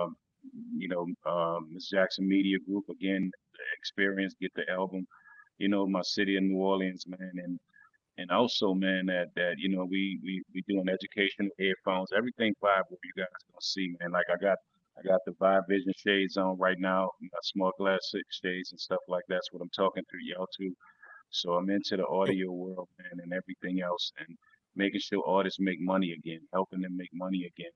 Speaker 1: Miss Jackson Media Group again, the experience, get the album, my city of New Orleans, man, and And also, man, that we doing educational headphones, everything Vibe what you guys gonna see, man. Like I got the Vibe Vision shades on right now, got small glass shades and stuff like that. That's what I'm talking through y'all too. So I'm into the
Speaker 3: Oh,
Speaker 1: audio world, man, and everything else, and making sure artists make money again, helping them make money again.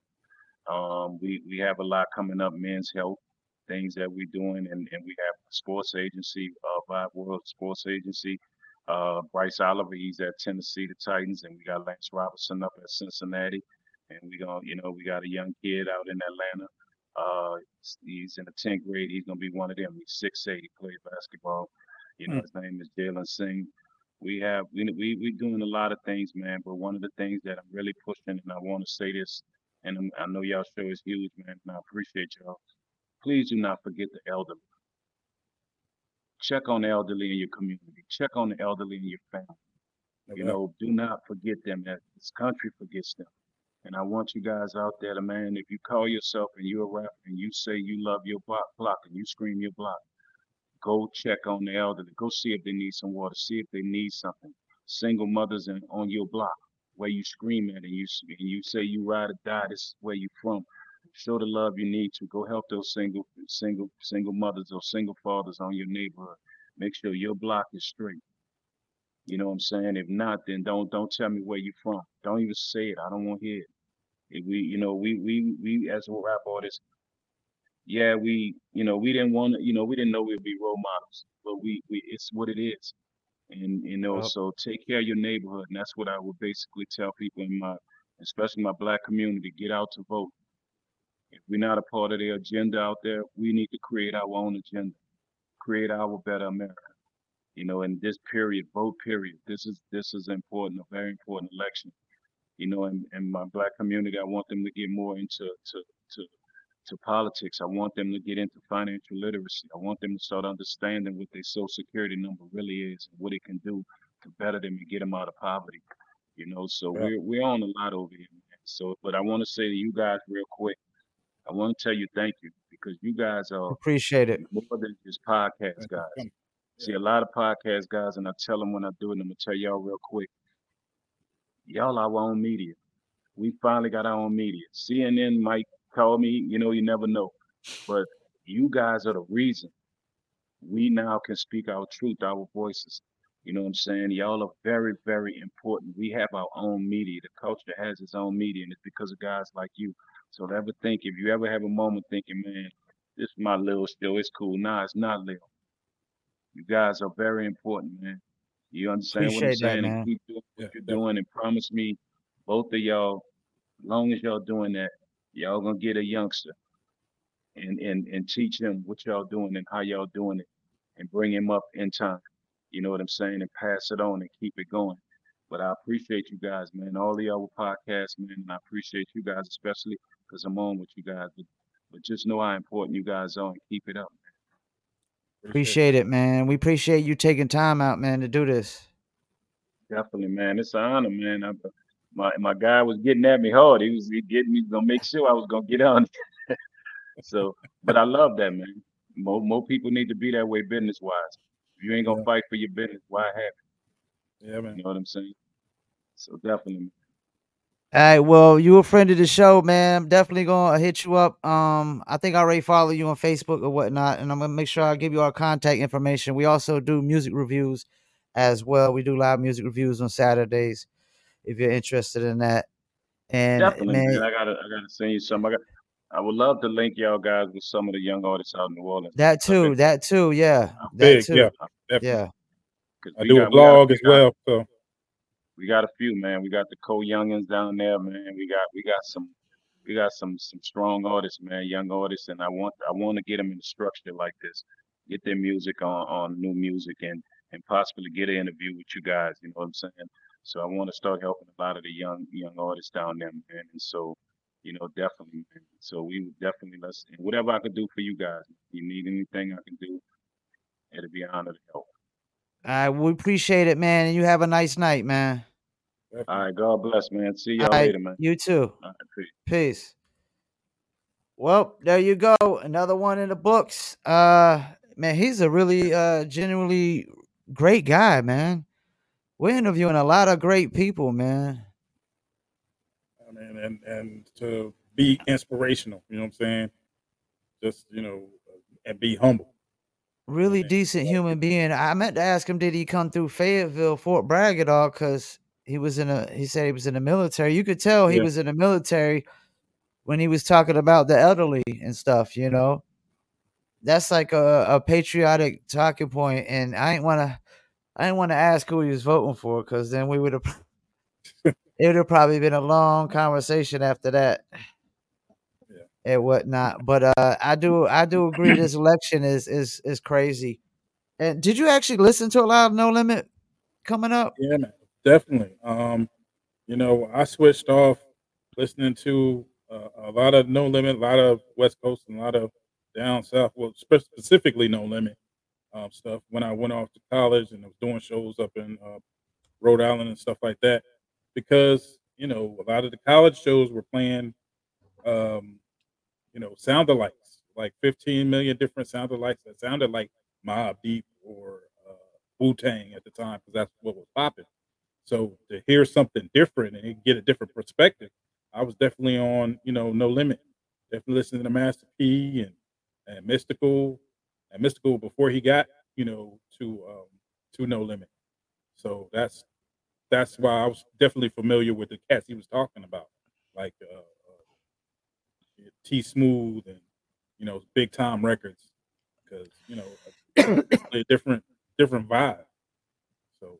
Speaker 1: We have a lot coming up, men's health things that we're doing, and we have a sports agency, Vibe World Sports Agency. Bryce Oliver, he's at Tennessee, the Titans, and we got Lance Robinson up at Cincinnati, and we got a young kid out in Atlanta. He's in the 10th grade. He's gonna be one of them. He's 6'8". He plays basketball.
Speaker 3: hmm.
Speaker 1: His name is Jalen Singh. We doing a lot of things, man. But one of the things that I'm really pushing, and I want to say this, and I know y'all show is huge, man, and I appreciate y'all. Please do not forget the elderly. Check on the elderly in your community. Check on the elderly in your family.
Speaker 3: No doubt.
Speaker 1: Do not forget them. That this country forgets them. And I want you guys out there, to, man, if you call yourself and you're a rapper and you say you love your block and you scream your block, go check on the elderly. Go see if they need some water. See if they need something. Single mothers on your block where you scream at and you say you ride or die. This is where you from. Show the love you need to. Go help those single mothers or single fathers on your neighborhood. Make sure your block is straight. You know what I'm saying? If not, then don't tell me where you from. Don't even say it. I don't want to hear it. If we as a rap artists, yeah, we didn't want to, we didn't know we'd be role models, but we it's what it is. And
Speaker 2: Yup.
Speaker 1: so take care of your neighborhood, and that's what I would basically tell people especially my black community, get out to vote. If we're not a part of their agenda out there, we need to create our own agenda, create our better America. In this period, vote period. This is important, a very important election. And my black community, I want them to get more into to politics. I want them to get into financial literacy. I want them to start understanding what their social security number really is and what it can do to better them and get them out of poverty. So
Speaker 3: Yeah.
Speaker 1: we're on a lot over here, man. So, but I want to say to you guys real quick, I want to tell you thank you because you guys are
Speaker 2: Appreciate it.
Speaker 1: more than just podcast
Speaker 3: Thank you for
Speaker 1: guys.
Speaker 3: coming.
Speaker 1: See,
Speaker 3: Yeah.
Speaker 1: a lot of podcast guys, and I tell them when I do it, I'm gonna tell y'all real quick, y'all our own media. We finally got our own media. CNN might call me, you never know. But you guys are the reason we now can speak our truth, our voices. You know what I'm saying? Y'all are very, very important. We have our own media. The culture has its own media, and it's because of guys like you. So ever think, if you ever have a moment thinking, man, this is my little show, it's cool. Nah, it's not little. You guys are very important, man. You understand what I'm
Speaker 2: Appreciate that,
Speaker 1: saying? And
Speaker 2: man.
Speaker 1: keep doing what
Speaker 3: Yeah.
Speaker 1: you're
Speaker 3: Definitely.
Speaker 1: doing and promise me, both of y'all, as long as y'all doing that, y'all gonna get a youngster and teach him what y'all doing and how y'all doing it and bring him up in time. You know what I'm saying? And pass it on and keep it going. But I appreciate you guys, man. All the other podcasts, man, and I appreciate you guys especially because I'm on with you guys. But just know how important you guys are and keep it up.
Speaker 3: Appreciate
Speaker 2: Appreciate it, man. We appreciate you taking time out, man, to do this.
Speaker 1: Definitely, man. It's an honor, man. My guy was getting at me hard. He getting me gonna make sure I was gonna get on. So, but I love that, man. More people need to be that way business wise. If you ain't
Speaker 3: it.
Speaker 1: gonna
Speaker 3: Yeah.
Speaker 1: fight for your business, why have it?
Speaker 3: Yeah, man.
Speaker 1: You know what I'm saying? So definitely,
Speaker 2: All right, well, you a friend of the show, man. I'm definitely gonna hit you up. I think I already follow you on Facebook or whatnot, and I'm gonna make sure I give you our contact information. We also do music reviews as well. We do live music reviews on Saturdays if you're interested in that. And
Speaker 1: definitely, man.
Speaker 2: man,
Speaker 1: I gotta send you some. I would love to link y'all guys with some of the young artists out in New Orleans, man.
Speaker 2: that
Speaker 1: 'Cause I've been,
Speaker 2: too, yeah, that
Speaker 3: Big.
Speaker 2: too,
Speaker 3: Yeah. Definitely.
Speaker 2: yeah.
Speaker 1: because
Speaker 3: I do a blog as well. So
Speaker 1: we got a few, man. We got the Co Youngins down there, man. We got some strong artists, man, young artists, and I want to get them in the structure like this, get their music on new music, and possibly get an interview with you guys. You know what I'm saying? So I want to start helping a lot of the young artists down there, man. And so, definitely, man. So we definitely and whatever I can do for you guys. If you need anything I can do, it'll be an honor to help.
Speaker 2: All right, we appreciate it, man. And you have a nice night, man.
Speaker 1: All
Speaker 3: definitely.
Speaker 1: right, God bless, man. See
Speaker 2: All
Speaker 1: y'all
Speaker 2: right,
Speaker 1: later, man.
Speaker 2: you too.
Speaker 1: All right, peace.
Speaker 2: Peace. Well, there you go. Another one in the books. Man, he's a really genuinely great guy, man. We're interviewing a lot of great people, man.
Speaker 3: I mean, and to be inspirational, you know what I'm saying? Just and be humble. You know what
Speaker 2: Really
Speaker 3: I mean?
Speaker 2: decent human being. I meant to ask him, did he come through Fayetteville, Fort Bragg at all? Because he said he was in the military. You could tell he
Speaker 3: Yeah,
Speaker 2: was in the military when he was talking about the elderly and stuff, That's like a patriotic talking point, and I didn't want to ask who he was voting for, because then it would have probably been a long conversation after that
Speaker 3: yeah,
Speaker 2: and whatnot. But I do agree this election is crazy. And did you actually listen to a lot of No Limit coming up?
Speaker 3: yeah, man, definitely. I switched off listening to a lot of No Limit, a lot of West Coast, and a lot of down south. Well, specifically No Limit stuff when I went off to college and I was doing shows up in Rhode Island and stuff like that. Because a lot of the college shows were playing, um, sound alikes, like 15 million different sound alikes that sounded like Mobb Deep or Wu Tang at the time, because that's what was popping. So to hear something different and get a different perspective, I was definitely on, No Limit. Definitely listening to Master P and Mystical before he got, to No Limit. So that's why I was definitely familiar with the cats he was talking about, like T Smooth and Big Time Records, because definitely a different vibe. So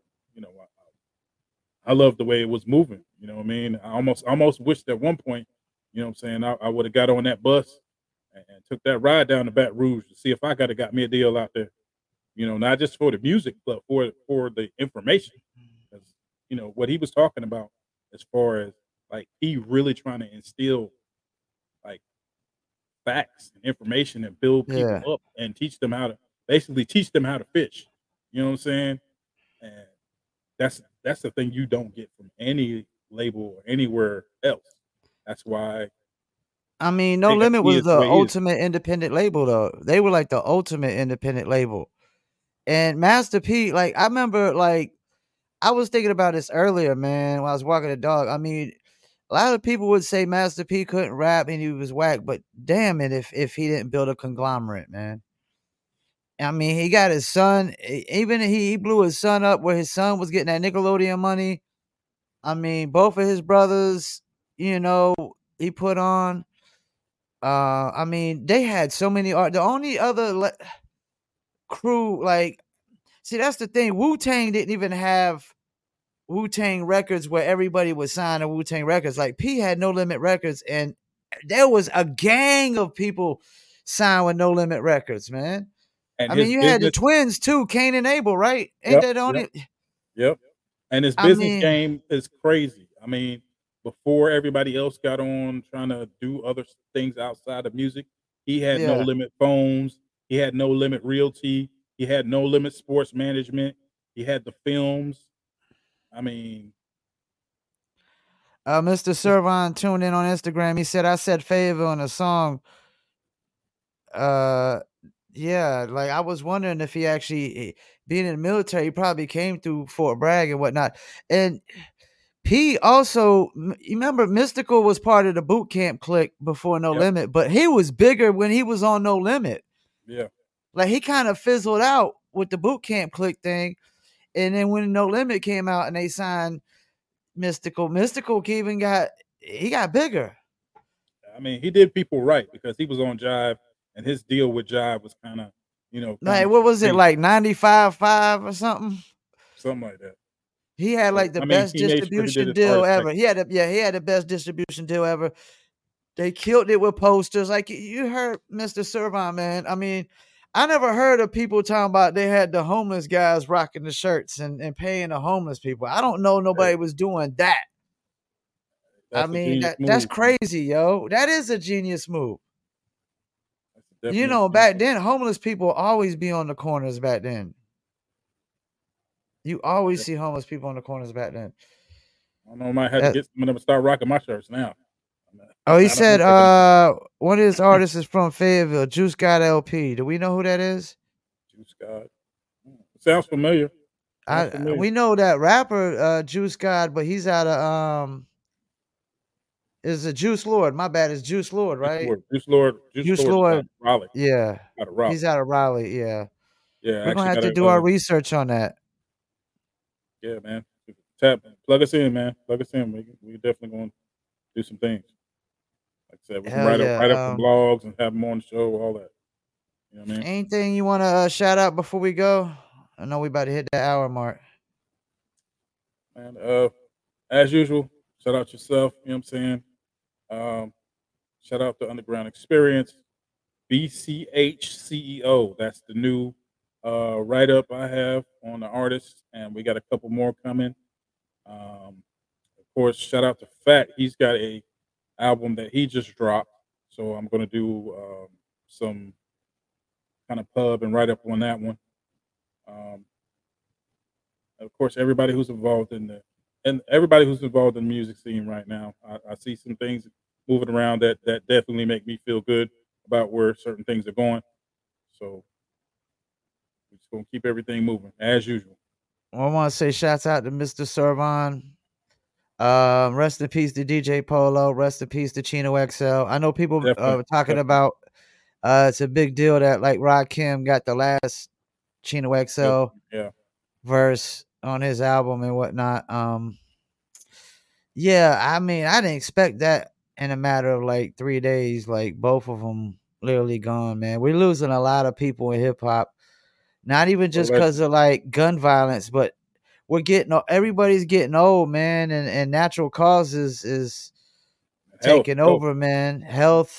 Speaker 3: I love the way it was moving. You know what I mean? I almost wished at one point, what I'm saying, I would have got on that bus and took that ride down to Baton Rouge to see if I could have got me a deal out there. Not just for the music, but for the information. Because what he was talking about, as far as like he really trying to instill like facts and information and build people
Speaker 2: Yeah.
Speaker 3: up and teach them how to fish. You know what I'm saying? And that's the thing you don't get from any label or anywhere else. That's why
Speaker 2: I mean, No Limit
Speaker 3: he
Speaker 2: was
Speaker 3: is the
Speaker 2: the
Speaker 3: way he is.
Speaker 2: ultimate independent label, though. They were like the ultimate independent label. And Master P, like, I remember, like, I was thinking about this earlier, man, when I was walking the dog. I mean, a lot of people would say Master P couldn't rap and he was whack, but damn it if he didn't build a conglomerate, man. I mean, he got his son, even he blew his son up where his son was getting that Nickelodeon money. I mean, both of his brothers, you know, he put on. I mean, they had so many art. The only other crew, like, see, that's the thing. Wu Tang didn't even have Wu Tang Records where everybody was signed to Wu Tang Records. Like, P had No Limit Records, and there was a gang of people signed with No Limit Records, man.
Speaker 3: And
Speaker 2: I mean,
Speaker 3: his
Speaker 2: you had the
Speaker 3: business,
Speaker 2: twins too, Cain and Abel, right? Ain't
Speaker 3: yep,
Speaker 2: that the
Speaker 3: yep,
Speaker 2: only?
Speaker 3: yep. And his
Speaker 2: I
Speaker 3: business
Speaker 2: mean,
Speaker 3: game is crazy. I mean, before everybody else got on trying to do other things outside of music, he had No
Speaker 2: yeah.
Speaker 3: Limit Phones, he had No Limit Realty, he had No Limit Sports Management, he had the films. I mean,
Speaker 2: Mr.
Speaker 3: it's,
Speaker 2: Servon tuned in on Instagram. He said, I said Fayetteville in a song. Uh, yeah, like I was wondering if he actually, being in the military, he probably came through Fort Bragg and whatnot. And P also, you remember Mystical was part of the boot camp clique before No
Speaker 3: yep,
Speaker 2: Limit, but he was bigger when he was on No Limit.
Speaker 3: yeah.
Speaker 2: Like he kind of fizzled out with the boot camp clique thing. And then when No Limit came out and they signed Mystical even got bigger.
Speaker 3: I mean, he did people right because he was on Jive, and his deal with Jive was kind
Speaker 2: Like
Speaker 3: of
Speaker 2: what was it,
Speaker 3: crazy,
Speaker 2: like 95.5 or something?
Speaker 3: something like that.
Speaker 2: He had
Speaker 3: But
Speaker 2: like the
Speaker 3: I mean,
Speaker 2: best
Speaker 3: he made sure he did
Speaker 2: distribution
Speaker 3: his
Speaker 2: deal
Speaker 3: artist right.
Speaker 2: ever. He had the best distribution deal ever. They killed it with posters. Like you heard Mr. Servon, man. I mean, I never heard of people talking about they had the homeless guys rocking the shirts and paying the homeless people. I don't know
Speaker 3: Hey,
Speaker 2: nobody was doing that. I
Speaker 3: that's a
Speaker 2: mean,
Speaker 3: genius
Speaker 2: that's
Speaker 3: move, man.
Speaker 2: crazy, yo. That is a genius move.
Speaker 3: That's a definite genius
Speaker 2: Back
Speaker 3: move.
Speaker 2: then, homeless people always be on the corners back then. You always
Speaker 3: Yeah.
Speaker 2: see homeless people on the corners back then.
Speaker 3: I don't know. I might have to
Speaker 2: That,
Speaker 3: get some of them to start rocking my shirts now.
Speaker 2: oh, he
Speaker 3: I don't know
Speaker 2: said,
Speaker 3: if they're gonna.
Speaker 2: one of his artists is from Fayetteville, Juice God LP. Do we know who that is?
Speaker 3: Juice God. Sounds familiar. Sounds familiar.
Speaker 2: We know that rapper Juice God, but he's out of is a Juice Lord. My bad, it's Juice Lord, right?
Speaker 3: Juice Lord is
Speaker 2: Juice
Speaker 3: out of
Speaker 2: Lord,
Speaker 3: Raleigh.
Speaker 2: yeah,
Speaker 3: Out of Raleigh.
Speaker 2: he's out of Raleigh. Yeah,
Speaker 3: Yeah, I
Speaker 2: we're gonna
Speaker 3: actually
Speaker 2: have
Speaker 3: got
Speaker 2: to do our research on that.
Speaker 3: yeah, man. Plug us in, man. Plug us in. We definitely gonna do some things. Like I said, we can
Speaker 2: Hell yeah.
Speaker 3: write up some blogs and have them on the show, all that. You know what I mean?
Speaker 2: Anything you want to shout out before we go? I know we about to hit that hour mark.
Speaker 3: And as usual, shout out yourself. You know what I'm saying? Shout out to Underground Experience, BCH CEO. That's the new write up I have on the artist, and we got a couple more coming. Of course, shout out to Fat. He's got a album that he just dropped, so I'm gonna do some kind of pub and write up on that one. Of course, everybody who's involved in the music scene right now, I see some things moving around that definitely make me feel good about where certain things are going. So we're just gonna keep everything moving as usual.
Speaker 2: Well, I want to say shouts out to Mr. Servon. Rest in peace to DJ Polo. Rest in peace to Chino XL. I know people talking about it's a big deal that like Rakim got the last Chino XL verse on his album and whatnot. Yeah, I mean, I didn't expect that in a matter of like 3 days. Like both of them literally gone, man. We're losing a lot of people in hip hop. Not even just because of like gun violence, but everybody's getting old, man, and natural causes is taking over, man. Health,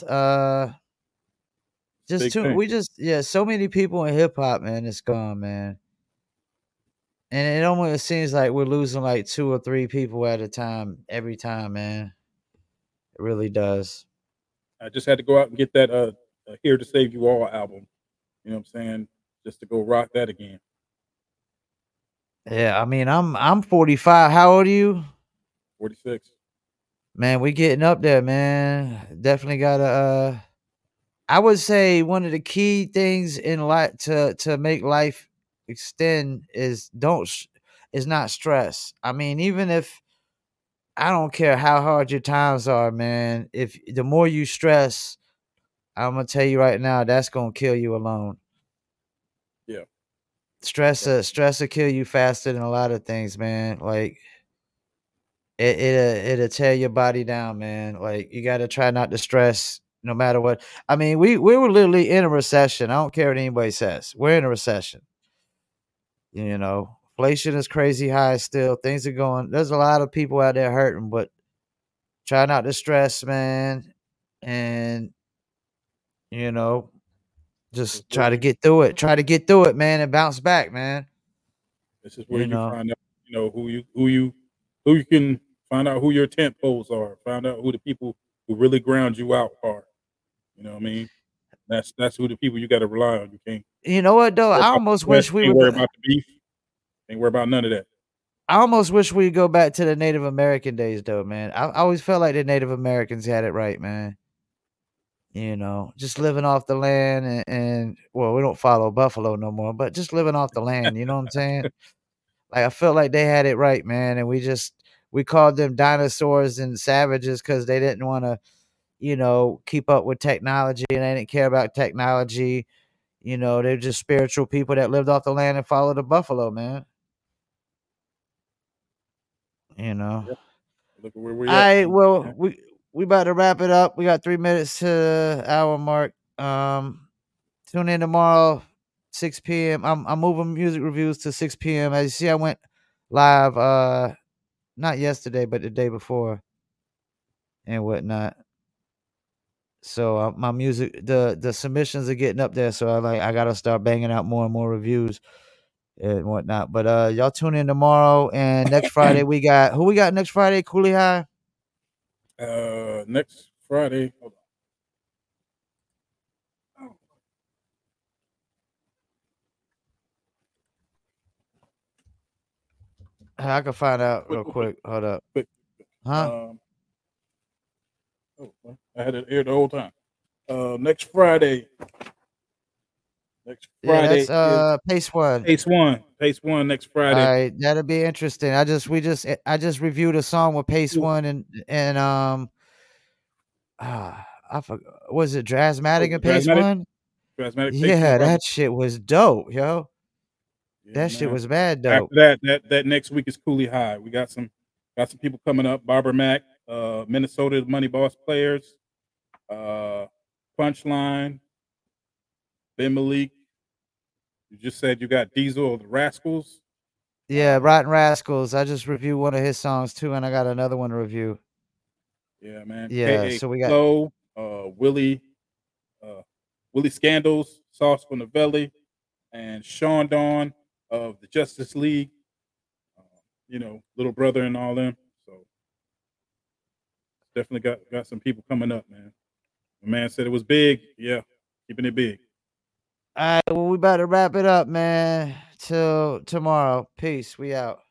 Speaker 2: so many people in hip hop, man, it's gone, man. And it almost seems like we're losing like 2 or 3 people at a time every time, man. It really does.
Speaker 3: I just had to go out and get that Here to Save You All album. You know what I'm saying? Just to go rock that again.
Speaker 2: Yeah, I mean, I'm 45. How old are you?
Speaker 3: 46.
Speaker 2: Man, we getting up there, man. Definitely gotta I would say one of the key things in life to make life extend is not stress. I mean, even if I don't care how hard your times are, man, if the more you stress, I'm gonna tell you right now, that's gonna kill you alone.
Speaker 3: Yeah.
Speaker 2: Stress will kill you faster than a lot of things, man. Like it'll tear your body down, man. Like you gotta try not to stress no matter what. I mean, we were literally in a recession. I don't care what anybody says. We're in a recession. You know, inflation is crazy high still. Things are going. There's a lot of people out there hurting, but try not to stress, man. And you know, just try to get through it. Try to get through it, man, and bounce back, man.
Speaker 3: This is where you find out, who you can find out who your tent poles are. Find out who the people who really ground you out are. You know what I mean? That's who the people you got to rely on. You can't.
Speaker 2: You know what though? I almost wish we would
Speaker 3: worry about the beef. Ain't worry about none of that.
Speaker 2: I almost wish we'd go back to the Native American days, though, man. I always felt like the Native Americans had it right, man. You know, just living off the land and well, we don't follow buffalo no more, but just living off the land. You know what I'm saying? Like I felt like they had it right, man, and we called them dinosaurs and savages because they didn't want to, keep up with technology and they didn't care about technology. You know, they're just spiritual people that lived off the land and followed the buffalo, man. You know.
Speaker 3: Yep. Look at where we're
Speaker 2: at. All right, well, we about to wrap it up. We got 3 minutes to the hour mark. Tune in tomorrow, 6 p.m. I'm moving music reviews to 6 p.m. As you see, I went live not yesterday, but the day before and whatnot. So my music, the submissions are getting up there. So I gotta start banging out more and more reviews and whatnot. But y'all tune in tomorrow and next Friday we got next Friday? Cooley High.
Speaker 3: Next Friday. Hold on.
Speaker 2: I can find out real quick. Hold up. Huh?
Speaker 3: I had it here the whole time. Next Friday, Next
Speaker 2: Yeah,
Speaker 3: Friday
Speaker 2: that's
Speaker 3: is
Speaker 2: Pace One.
Speaker 3: Pace One next
Speaker 2: All
Speaker 3: Friday.
Speaker 2: right, that'll be interesting. I just reviewed a song with Pace
Speaker 3: Ooh.
Speaker 2: One and I forgot, was it Drasmatic and Pace
Speaker 3: Drasmatic?
Speaker 2: One?
Speaker 3: Drasmatic Pace One,
Speaker 2: Yeah,
Speaker 3: right?
Speaker 2: that shit was dope, yo.
Speaker 3: Yeah,
Speaker 2: That shit
Speaker 3: man.
Speaker 2: was mad dope.
Speaker 3: After that next week is Cooley High. We got some people coming up. Barbara Mack, Minnesota Money Boss Players, Punchline, Ben Malik. You just said you got Diesel of the Rascals.
Speaker 2: Yeah, Rotten Rascals. I just reviewed one of his songs too, and I got another one to review.
Speaker 3: Yeah, man.
Speaker 2: Yeah,
Speaker 3: K.A.
Speaker 2: so we got
Speaker 3: Flow, Willie Scandals, Sauce from the Valley, and Sean Dawn of the Justice League. Little brother and all them. So definitely got some people coming up, man. The man said it was big. Yeah, keeping it big.
Speaker 2: all right. Well, we about to wrap it up, man. Till tomorrow. Peace. We out.